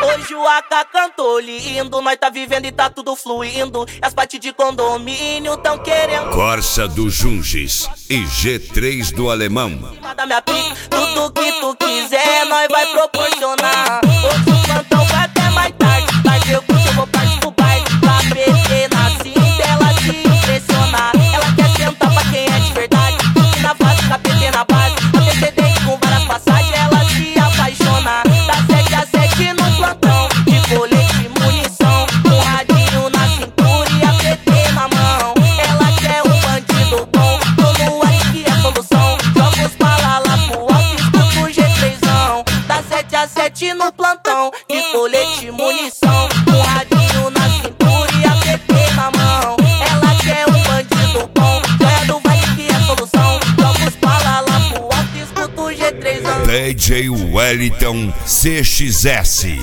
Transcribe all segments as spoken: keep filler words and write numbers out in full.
Hoje o A K cantou lindo, nós tá vivendo e tá tudo fluindo. As partes de condomínio tão querendo Corsa do Junges e G três do Alemão. da minha pica, tudo que tu quiser nós vai proporcionar. Hoje o plantão vai até mais tarde, mas eu curto, eu vou partir pro baile. Pra beber na cinta, ela te impressionar. Ela quer sentar pra quem é de verdade, e na fase, capetê na base. Antecedente com várias passagens, ela se apaixona. Da sete a sete no plantão, de colete e munição, com radinho na cintura e a P T na mão. Ela quer um bandido bom, tô no ar que é solução. Joga os bala lá pro alto, escuta o G trêsão. Da sete a sete no plantão, de colete e munição, com radinho na cintura e a P T na mão. Ela quer um bandido bom, joia do vale que é solução. Joga os bala lá pro alto, escuta o G trêsão. D J Wellington C X S.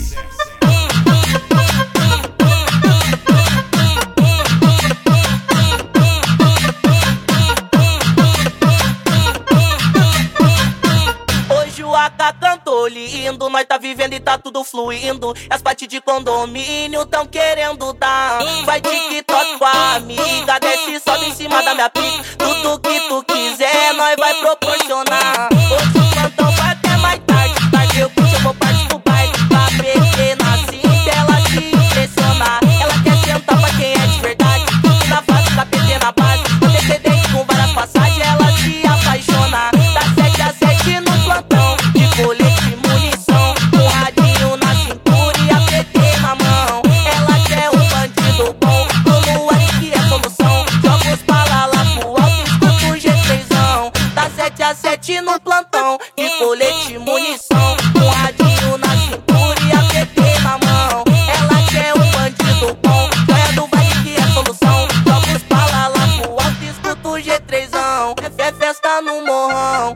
Hoje o A K cantou lindo, nós tá vivendo e tá tudo fluindo. As partes de condomínio tão querendo dar. Vai TikTok com a amiga, desce e sobe em cima da minha pica. Tudo que tu quiser nós vai proporcionar. Hoje o plantão vai até mais tarde, mas eu curto, eu vou partir pro baile. Pra beber na cinta, ela te impressionar. Ela quer sentar pra quem é de verdade, e na fase, capetê na base. Antecedente com várias passagens, ela se apaixona. Da sete a sete no plantão, de colete e munição, com radinho na cintura e a P T na mão. Ela quer um bandido bom, tô no ar que é solução. Joga os bala lá pro alto, escuta o G trêsão. Da sete a sete no plantão, de colete e munição, com radinho na cintura e a P T na mão. Ela quer um bandido bom, joia do vale que é solução. Joga os bala lá pro alto, escuta o G trêsão. É festa no morrão.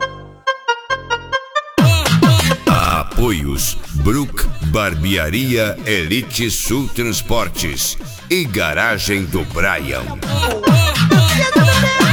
Apoios Brook Barbearia Elite Sul Transportes e Garagem do Brian. Oh,